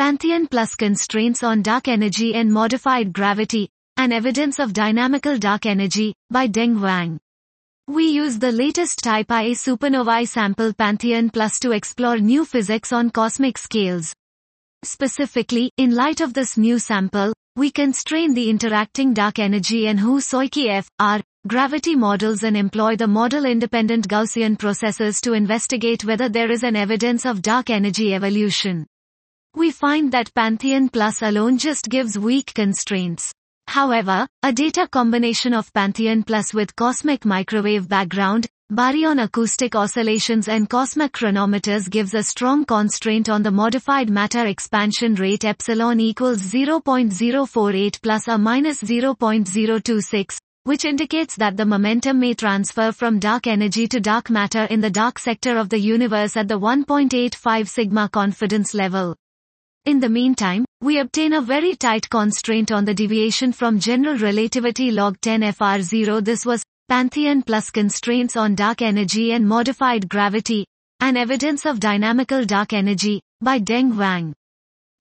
Pantheon plus constraints on dark energy and modified gravity, an evidence of dynamical dark energy, by Deng Wang. We use the latest Type Ia supernovae sample Pantheon plus to explore new physics on cosmic scales. Specifically, in light of this new sample, we constrain the interacting dark energy and Hou-Soichi F.R. gravity models and employ the model-independent Gaussian processes to investigate whether there is an evidence of dark energy evolution. We find that Pantheon plus alone just gives weak constraints. However, a data combination of Pantheon plus with cosmic microwave background, baryon acoustic oscillations and cosmic chronometers gives a strong constraint on the modified matter expansion rate epsilon equals 0.048 plus or minus 0.026, which indicates that the momentum may transfer from dark energy to dark matter in the dark sector of the universe at the 1.85 sigma confidence level. In the meantime, we obtain a very tight constraint on the deviation from general relativity log 10 Fr0. This was Pantheon plus constraints on dark energy and modified gravity, an evidence of dynamical dark energy, by Deng Wang.